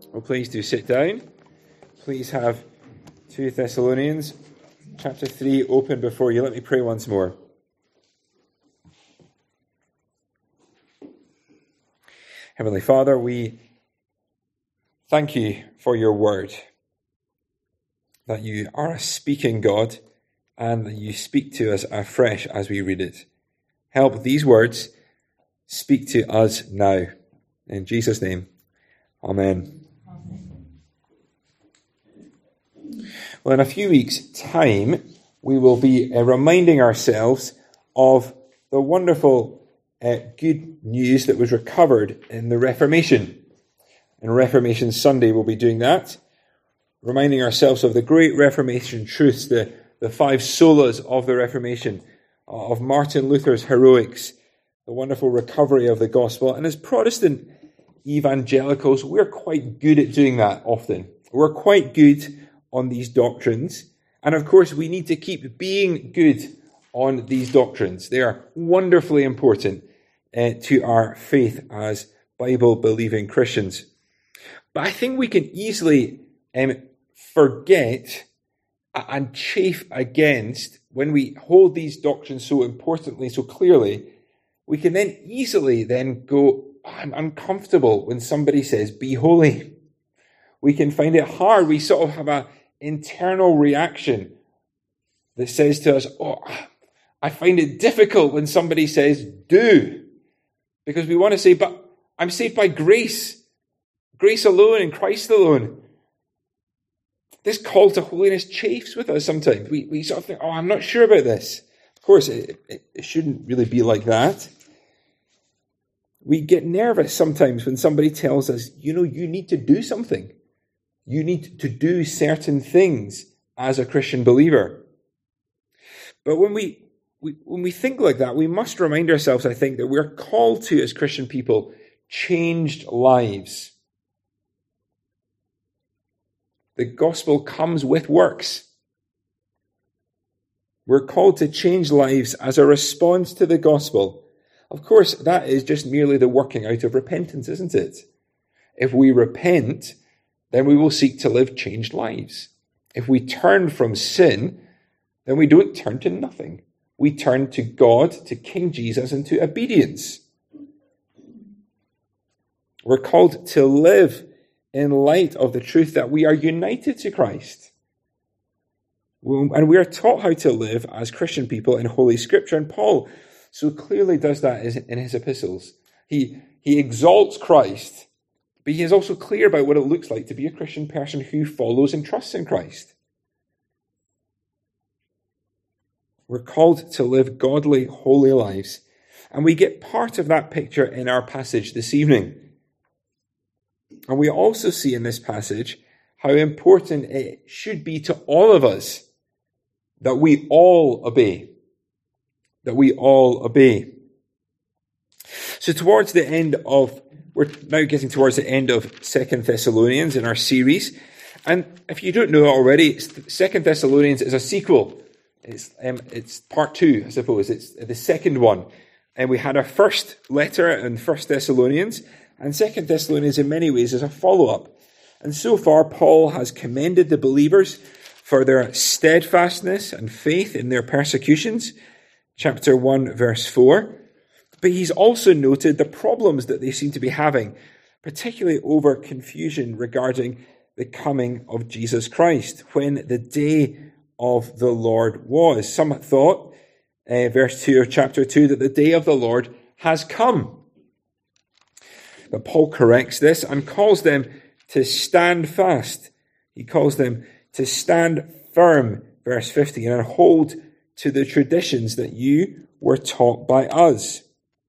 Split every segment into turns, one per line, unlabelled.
Well, please do sit down. Please have 2 Thessalonians chapter 3 open before you. Let me pray once more. Heavenly Father, we thank you for your word, that you are a speaking God and that you speak to us afresh as we read it. Help these words speak to us now. In Jesus' name, amen. Well, in a few weeks' time, we will be reminding ourselves of the wonderful good news that was recovered in the Reformation. And Reformation Sunday we'll be doing that, reminding ourselves of the great Reformation truths, the 5 solas of the Reformation, of Martin Luther's heroics, the wonderful recovery of the gospel. And as Protestant evangelicals, we're quite good at doing that often. We're quite good on these doctrines. And of course, we need to keep being good on these doctrines. They are wonderfully important to our faith as Bible-believing Christians. But I think we can easily forget and chafe against, when we hold these doctrines so importantly, so clearly, we can then easily go, I'm uncomfortable when somebody says, be holy. We can find it hard. We sort of have an internal reaction that says to us, I find it difficult when somebody says, do. Because we want to say, but I'm saved by grace. Grace alone in Christ alone. This call to holiness chafes with us sometimes. We sort of think, I'm not sure about this. Of course, it shouldn't really be like that. We get nervous sometimes when somebody tells us, you need to do something. You need to do certain things as a Christian believer. But when we think like that, we must remind ourselves, I think, that we're called to, as Christian people, changed lives. The gospel comes with works. We're called to change lives as a response to the gospel. Of course, that is just merely the working out of repentance, isn't it? If we repent, then we will seek to live changed lives. If we turn from sin, then we don't turn to nothing. We turn to God, to King Jesus, and to obedience. We're called to live in light of the truth that we are united to Christ. And we are taught how to live as Christian people in Holy Scripture. And Paul so clearly does that in his epistles. He exalts Christ, but he is also clear about what it looks like to be a Christian person who follows and trusts in Christ. We're called to live godly, holy lives. And we get part of that picture in our passage this evening. And we also see in this passage how important it should be to all of us that we all obey. That we all obey. So we're now getting towards the end of 2 Thessalonians in our series. And if you don't know already, 2 Thessalonians is a sequel. It's part 2, I suppose. It's the second one. And we had our first letter in 1 Thessalonians. And 2 Thessalonians in many ways is a follow-up. And so far, Paul has commended the believers for their steadfastness and faith in their persecutions. Chapter 1, verse 4. But he's also noted the problems that they seem to be having, particularly over confusion regarding the coming of Jesus Christ, when the day of the Lord was. Some thought, verse 2 of chapter 2, that the day of the Lord has come. But Paul corrects this and calls them to stand fast. He calls them to stand firm, verse 15, and hold to the traditions that you were taught by us.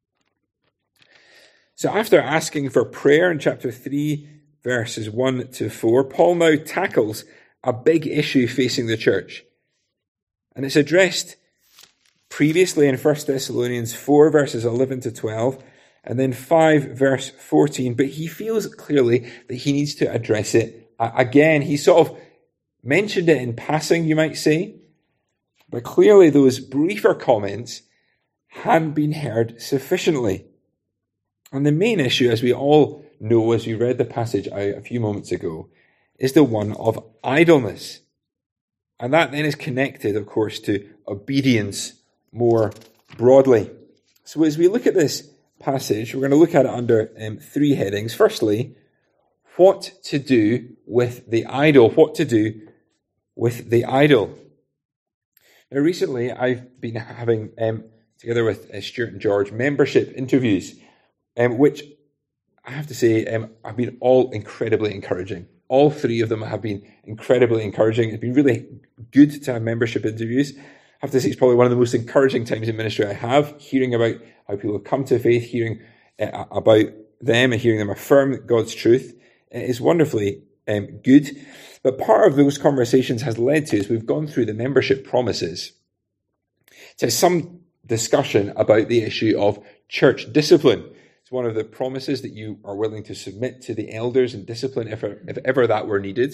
So after asking for prayer in chapter 3, verses 1 to 4, Paul now tackles a big issue facing the church. And it's addressed previously in 1 Thessalonians 4, verses 11 to 12, and then 5, verse 14. But he feels clearly that he needs to address it again. He sort of mentioned it in passing, you might say. But clearly those briefer comments hadn't been heard sufficiently. And the main issue, as we all know, as we read the passage out a few moments ago, is the one of idleness. And that then is connected, of course, to obedience more broadly. So as we look at this passage, we're going to look at it under three headings. Firstly, what to do with the idol. What to do with the idol. Now, recently, I've been having, together with Stuart and George, membership interviews, which I have to say have been all incredibly encouraging. All three of them have been incredibly encouraging. It's been really good to have membership interviews. I have to say it's probably one of the most encouraging times in ministry I have, hearing about how people have come to faith, hearing about them and hearing them affirm God's truth. Is wonderfully good. But part of those conversations has led to, as we've gone through the membership promises, to some discussion about the issue of church discipline. It's one of the promises that you are willing to submit to the elders and discipline if ever that were needed.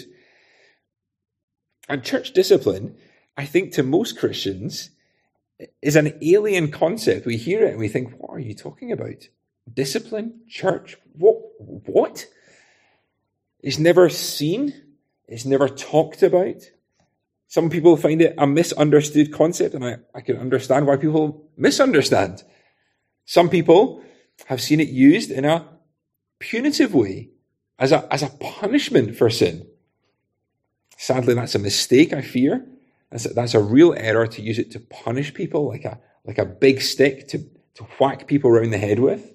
And church discipline, I think to most Christians, is an alien concept. We hear it and we think, what are you talking about? Discipline? Church? What? It's never seen. It's never talked about. Some people find it a misunderstood concept, and I can understand why people misunderstand. Some people have seen it used in a punitive way, as a punishment for sin. Sadly, that's a mistake, I fear. That's a real error to use it to punish people, like a big stick to whack people around the head with.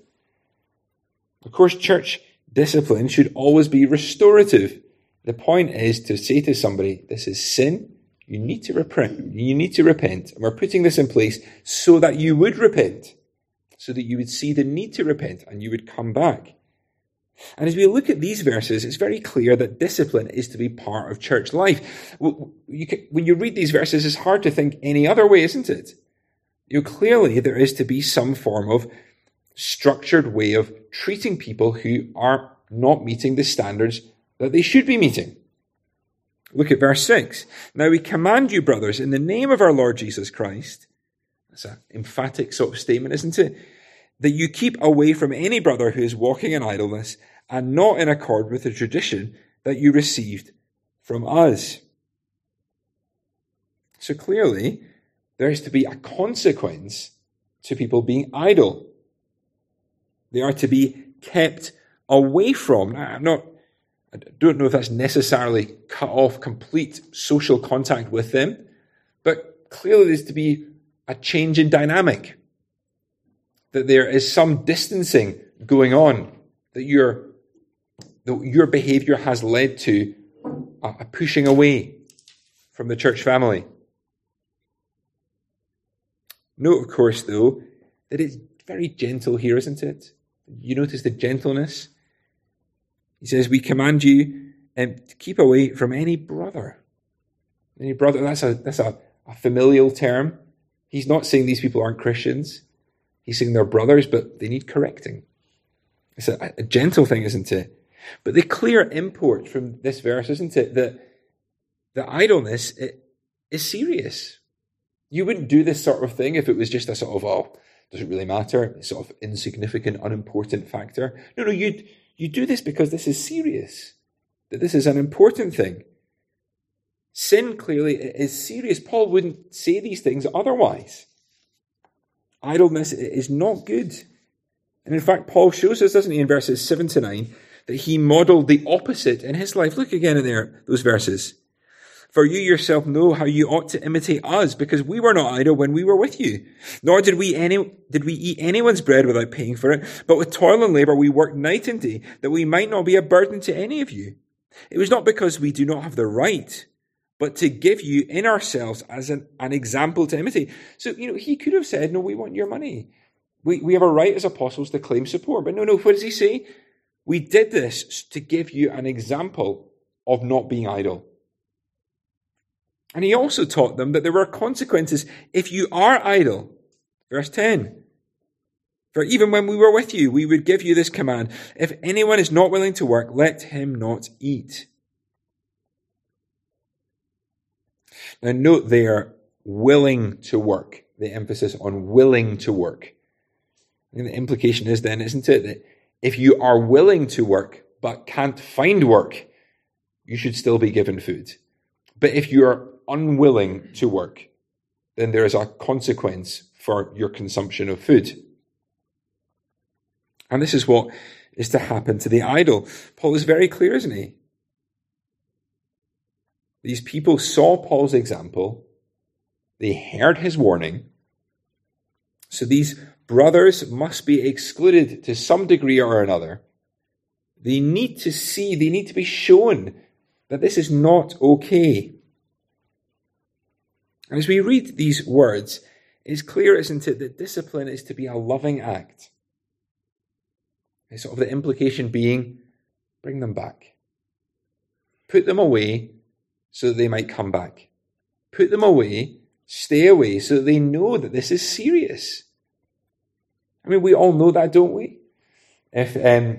Of course, church discipline should always be restorative. The point is to say to somebody, this is sin, you need to repent. You need to repent. And we're putting this in place so that you would repent, so that you would see the need to repent and you would come back. And as we look at these verses, it's very clear that discipline is to be part of church life. When you read these verses, it's hard to think any other way, isn't it? Clearly there is to be some form of structured way of treating people who are not meeting the standards that they should be meeting. Look at verse 6. Now we command you, brothers, in the name of our Lord Jesus Christ. That's an emphatic sort of statement, isn't it? That you keep away from any brother who is walking in idleness and not in accord with the tradition that you received from us. So clearly, there is to be a consequence to people being idle. They are to be kept away from. I don't know if that's necessarily cut off complete social contact with them, but clearly there's to be a change in dynamic. That there is some distancing going on, that your behavior has led to a pushing away from the church family. Note, of course, though, that it's very gentle here, isn't it? You notice the gentleness. He says, we command you to keep away from any brother. Any brother, that's a familial term. He's not saying these people aren't Christians. He's saying they're brothers, but they need correcting. It's a gentle thing, isn't it? But the clear import from this verse, isn't it, that the idleness is serious. You wouldn't do this sort of thing if it was just a sort of, doesn't really matter, sort of insignificant, unimportant factor. No, you do this because this is serious, that this is an important thing. Sin clearly is serious. Paul wouldn't say these things otherwise. Idleness is not good. And in fact, Paul shows us, doesn't he, in verses 7 to 9, that he modeled the opposite in his life. Look again in there, those verses. For you yourself know how you ought to imitate us, because we were not idle when we were with you. Nor did we eat anyone's bread without paying for it, but with toil and labor we worked night and day, that we might not be a burden to any of you. It was not because we do not have the right, but to give you in ourselves as an example to imitate. So, he could have said, no, we want your money. We have a right as apostles to claim support. But no, what does he say? We did this to give you an example of not being idle. And he also taught them that there were consequences if you are idle. Verse 10. For even when we were with you, we would give you this command. If anyone is not willing to work, let him not eat. Now note there, willing to work. The emphasis on willing to work. And the implication is then, isn't it, that if you are willing to work but can't find work, you should still be given food. But if you are unwilling to work, then there is a consequence for your consumption of food. And this is what is to happen to the idle. Paul is very clear, isn't he? These people saw Paul's example. They heard his warning. So these brothers must be excluded to some degree or another. They need to be shown that this is not okay. As we read these words, it's clear, isn't it, that discipline is to be a loving act. And sort of the implication being, bring them back. Put them away so that they might come back. Put them away, stay away, so that they know that this is serious. I mean, we all know that, don't we? If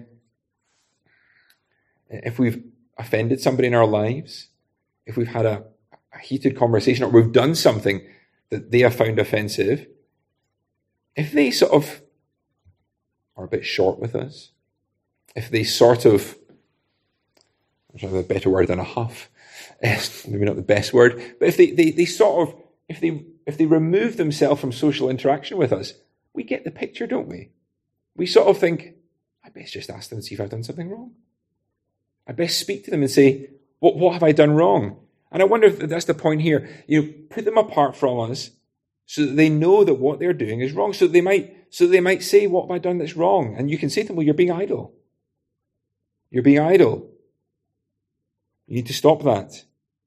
we've offended somebody in our lives, if we've had a heated conversation, or we've done something that they have found offensive, if they sort of are a bit short with us, if they sort of, there's a better word than a huff, maybe not the best word, but if they sort of, if they remove themselves from social interaction with us, we get the picture, don't we? We sort of think, I best just ask them and see if I've done something wrong. I best speak to them and say, what have I done wrong? And I wonder if that's the point here. Put them apart from us so that they know that what they're doing is wrong. So they might say, what have I done that's wrong? And you can say to them, well, you're being idle. You're being idle. You need to stop that.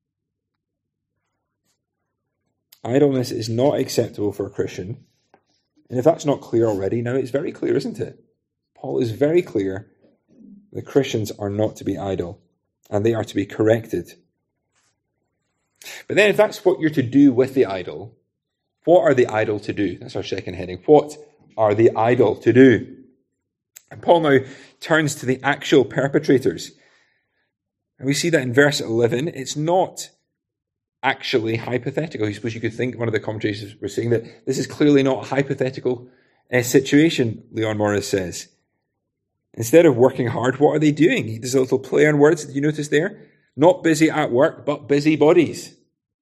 Idleness is not acceptable for a Christian. And if that's not clear already, now it's very clear, isn't it? Paul is very clear that Christians are not to be idle, and they are to be corrected. But then if that's what you're to do with the idle, what are the idle to do? That's our second heading. What are the idle to do? And Paul now turns to the actual perpetrators. And we see that in verse 11, it's not actually hypothetical. I suppose you could think, one of the commentators were saying that this is clearly not a hypothetical situation, Leon Morris says. Instead of working hard, what are they doing? There's a little play on words. Did you notice there? Not busy at work, but busy bodies.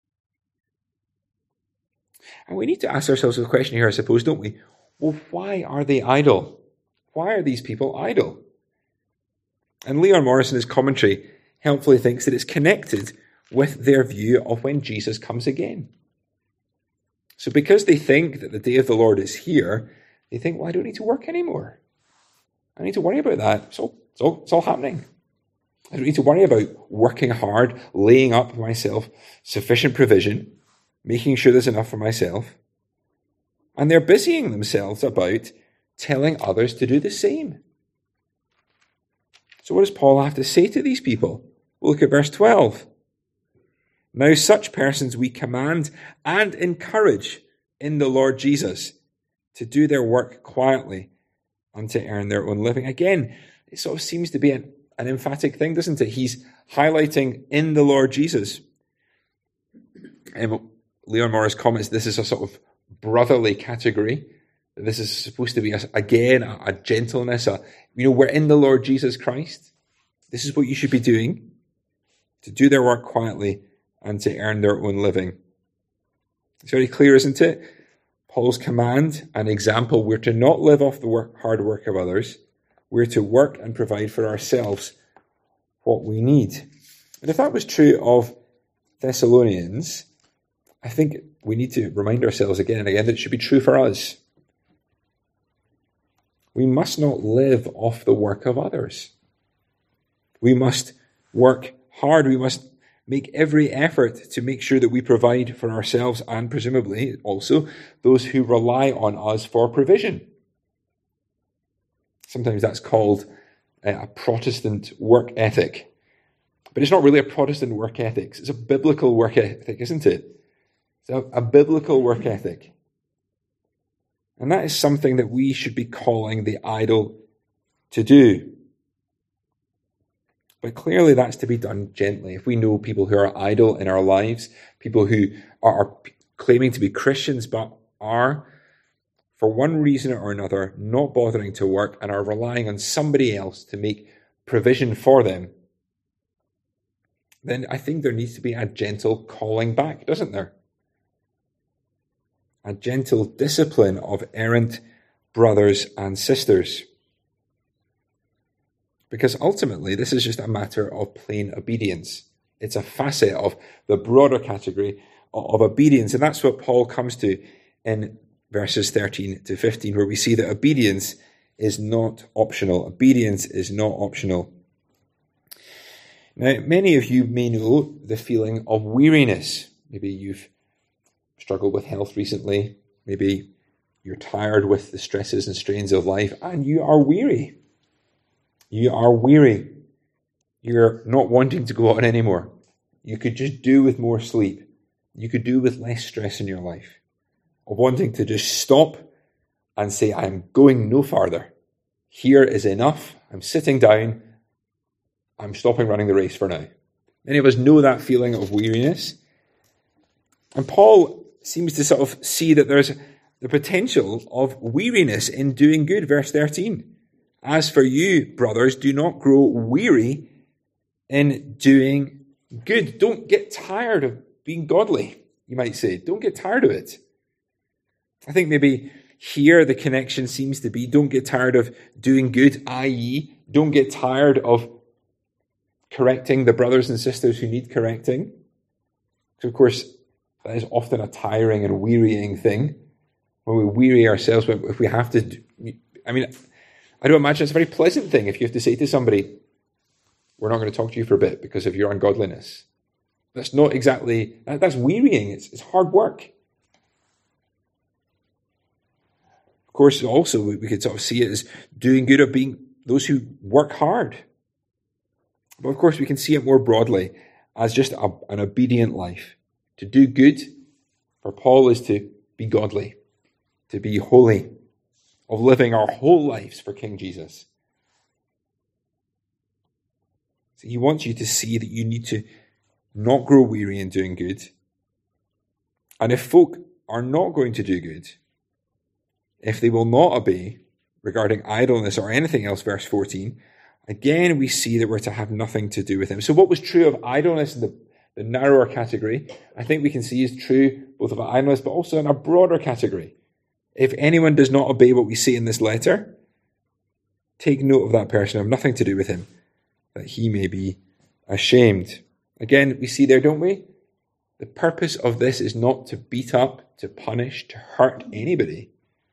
And we need to ask ourselves a question here, I suppose, don't we? Well, why are they idle? Why are these people idle? And Leon Morris in his commentary helpfully thinks that it's connected with their view of when Jesus comes again. So because they think that the day of the Lord is here, they think, well, I don't need to work anymore. I don't need to worry about that. It's all happening. I don't need to worry about working hard, laying up for myself sufficient provision, making sure there's enough for myself. And they're busying themselves about telling others to do the same. So what does Paul have to say to these people? We'll look at verse 12. Now such persons we command and encourage in the Lord Jesus to do their work quietly and to earn their own living. Again, it sort of seems to be an emphatic thing, doesn't it? He's highlighting in the Lord Jesus. Leon Morris comments this is a sort of brotherly category. This is supposed to be, a gentleness. We're in the Lord Jesus Christ. This is what you should be doing, to do their work quietly and to earn their own living. It's very clear, isn't it? Paul's command and example, we're to not live off the hard work of others. We're to work and provide for ourselves what we need. And if that was true of Thessalonians, I think we need to remind ourselves again and again that it should be true for us. We must not live off the work of others. We must work hard. We must make every effort to make sure that we provide for ourselves and presumably also those who rely on us for provision. Sometimes that's called a Protestant work ethic. But it's not really a Protestant work ethic. It's a biblical work ethic, isn't it? It's a biblical work ethic. And that is something that we should be calling the idle to do. But clearly that's to be done gently. If we know people who are idle in our lives, people who are claiming to be Christians but are for one reason or another, not bothering to work and are relying on somebody else to make provision for them, then I think there needs to be a gentle calling back, doesn't there? A gentle discipline of errant brothers and sisters. Because ultimately, this is just a matter of plain obedience. It's a facet of the broader category of obedience. And that's what Paul comes to in verses 13 to 15, where we see that obedience is not optional. Obedience is not optional. Now, many of you may know the feeling of weariness. Maybe you've struggled with health recently. Maybe you're tired with the stresses and strains of life, and you are weary. You are weary. You're not wanting to go on anymore. You could just do with more sleep. You could do with less stress in your life. Of wanting to just stop and say, I'm going no farther. Here is enough. I'm sitting down. I'm stopping running the race for now. Many of us know that feeling of weariness. And Paul seems to sort of see that there's the potential of weariness in doing good. Verse 13. As for you, brothers, do not grow weary in doing good. Don't get tired of being godly, you might say. Don't get tired of it. I think maybe here the connection seems to be don't get tired of doing good, i.e., don't get tired of correcting the brothers and sisters who need correcting. So, of course, that is often a tiring and wearying thing. When we weary ourselves, if we have to... I don't imagine it's a very pleasant thing if you have to say to somebody, we're not going to talk to you for a bit because of your ungodliness. That's not exactly... That's wearying. It's hard work. Of course, also, we could sort of see it as doing good of being those who work hard. But of course, we can see it more broadly as just an obedient life. To do good, for Paul, is to be godly, to be holy, of living our whole lives for King Jesus. So he wants you to see that you need to not grow weary in doing good. And if folk are not going to do good, if they will not obey regarding idleness or anything else, verse 14, again we see that we're to have nothing to do with them. So what was true of idleness in the narrower category, I think we can see is true both of idleness but also in a broader category. If anyone does not obey what we see in this letter, take note of that person, have nothing to do with him, that he may be ashamed. Again, we see there, don't we? The purpose of this is not to beat up, to punish, to hurt anybody.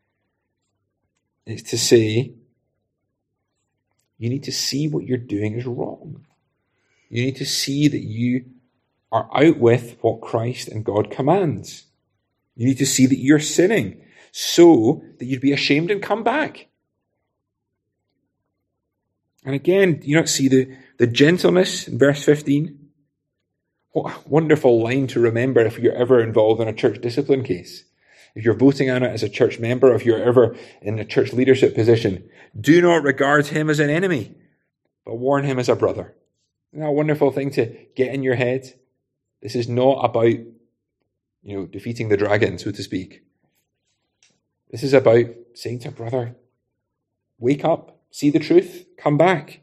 It's to say, you need to see what you're doing is wrong. You need to see that you are out with what Christ and God commands. You need to see that you're sinning so that you'd be ashamed and come back. And again, you not see the gentleness in verse 15? What a wonderful line to remember if you're ever involved in a church discipline case. If you're voting on it as a church member, if you're ever in a church leadership position, do not regard him as an enemy, but warn him as a brother. Isn't that a wonderful thing to get in your head? This is not about, defeating the dragon, so to speak. This is about saying to a brother, wake up, see the truth, come back.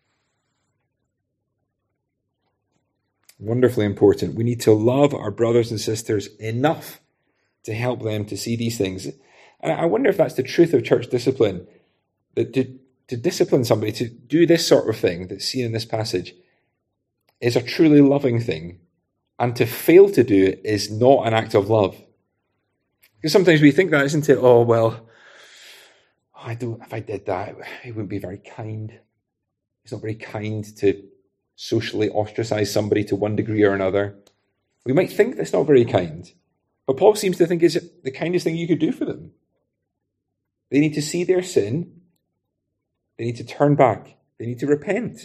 Wonderfully important. We need to love our brothers and sisters enough to help them to see these things. And I wonder if that's the truth of church discipline, that to discipline somebody, to do this sort of thing that's seen in this passage, is a truly loving thing. And to fail to do it is not an act of love. Because sometimes we think that, isn't it? Oh, well, if I did that, it wouldn't be very kind. It's not very kind to socially ostracize somebody to one degree or another. We might think that's not very kind. But Paul seems to think it's the kindest thing you could do for them. They need to see their sin. They need to turn back. They need to repent.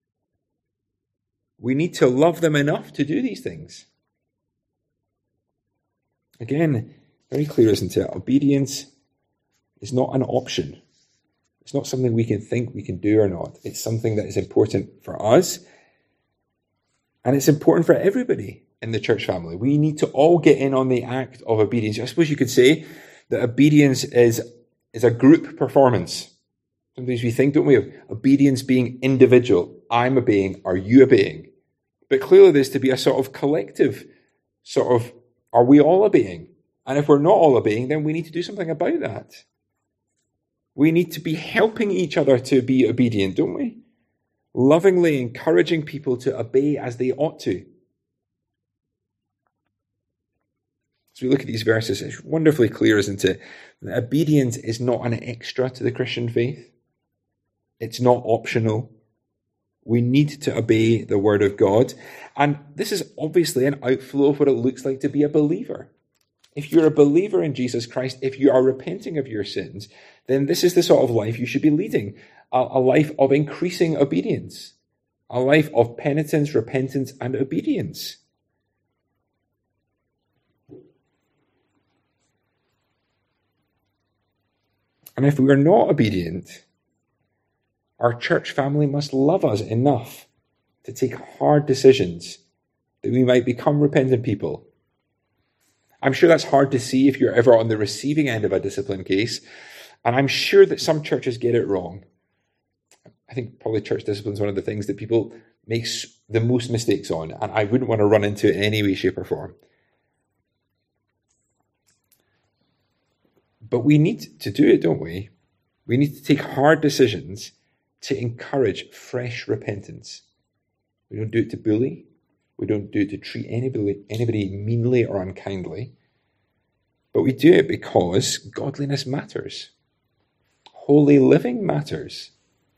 We need to love them enough to do these things. Again, very clear, isn't it? Obedience is not an option. It's not something we can think we can do or not. It's something that is important for us. And it's important for everybody in the church family. We need to all get in on the act of obedience. I suppose you could say that obedience is a group performance. Sometimes we think, don't we, of obedience being individual. I'm obeying, are you obeying? But clearly there's to be a sort of collective are we all obeying? And if we're not all obeying, then we need to do something about that. We need to be helping each other to be obedient, don't we? Lovingly encouraging people to obey as they ought to. As we look at these verses, it's wonderfully clear, isn't it? That obedience is not an extra to the Christian faith. It's not optional. We need to obey the word of God. And this is obviously an outflow of what it looks like to be a believer. If you're a believer in Jesus Christ, if you are repenting of your sins, then this is the sort of life you should be leading. A life of increasing obedience. A life of penitence, repentance, and obedience. And if we are not obedient, our church family must love us enough to take hard decisions that we might become repentant people. I'm sure that's hard to see if you're ever on the receiving end of a discipline case, and I'm sure that some churches get it wrong. I think probably church discipline is one of the things that people make the most mistakes on, and I wouldn't want to run into it in any way, shape, or form. But we need to do it, don't we? We need to take hard decisions to encourage fresh repentance. We don't do it to bully. We don't do it to treat anybody meanly or unkindly. But we do it because godliness matters. Holy living matters.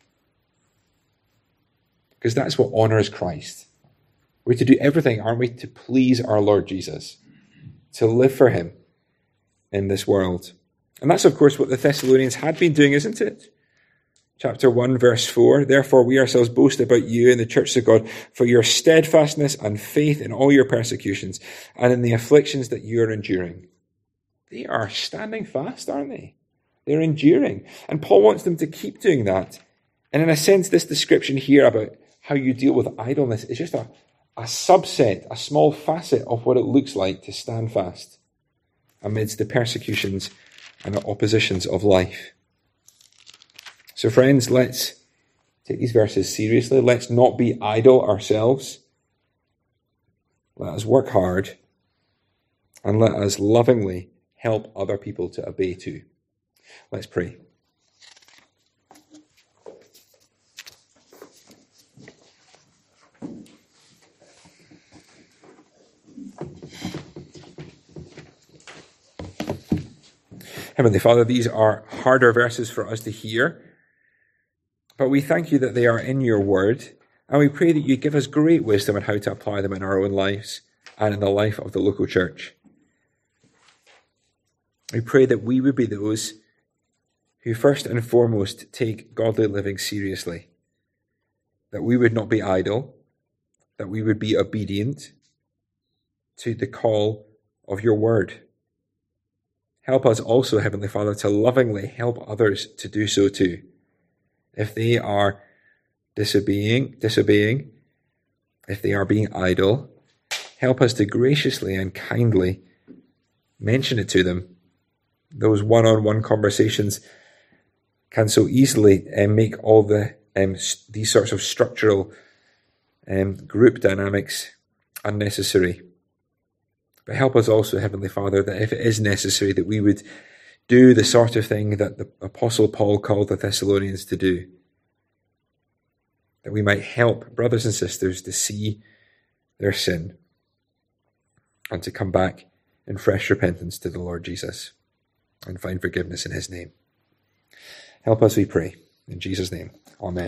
Because that's what honours Christ. We're to do everything, aren't we, to please our Lord Jesus. To live for him in this world. And that's, of course, what the Thessalonians had been doing, isn't it? Chapter 1, verse 4, therefore we ourselves boast about you in the church of God for your steadfastness and faith in all your persecutions and in the afflictions that you are enduring. They are standing fast, aren't they? They're enduring. And Paul wants them to keep doing that. And in a sense, this description here about how you deal with idleness is just a subset, a small facet of what it looks like to stand fast amidst the persecutions and oppositions of life. So friends, let's take these verses seriously. Let's not be idle ourselves. Let us work hard and let us lovingly help other people to obey too. Let's pray. Heavenly Father, these are harder verses for us to hear. But we thank you that they are in your word, and we pray that you give us great wisdom on how to apply them in our own lives and in the life of the local church. We pray that we would be those who first and foremost take godly living seriously, that we would not be idle, that we would be obedient to the call of your word. Help us also, Heavenly Father, to lovingly help others to do so too. If they are disobeying, if they are being idle, help us to graciously and kindly mention it to them. Those one-on-one conversations can so easily make all these sorts of structural group dynamics unnecessary. But help us also, Heavenly Father, that if it is necessary, that we would do the sort of thing that the Apostle Paul called the Thessalonians to do. That we might help brothers and sisters to see their sin and to come back in fresh repentance to the Lord Jesus and find forgiveness in his name. Help us, we pray. In Jesus' name, amen.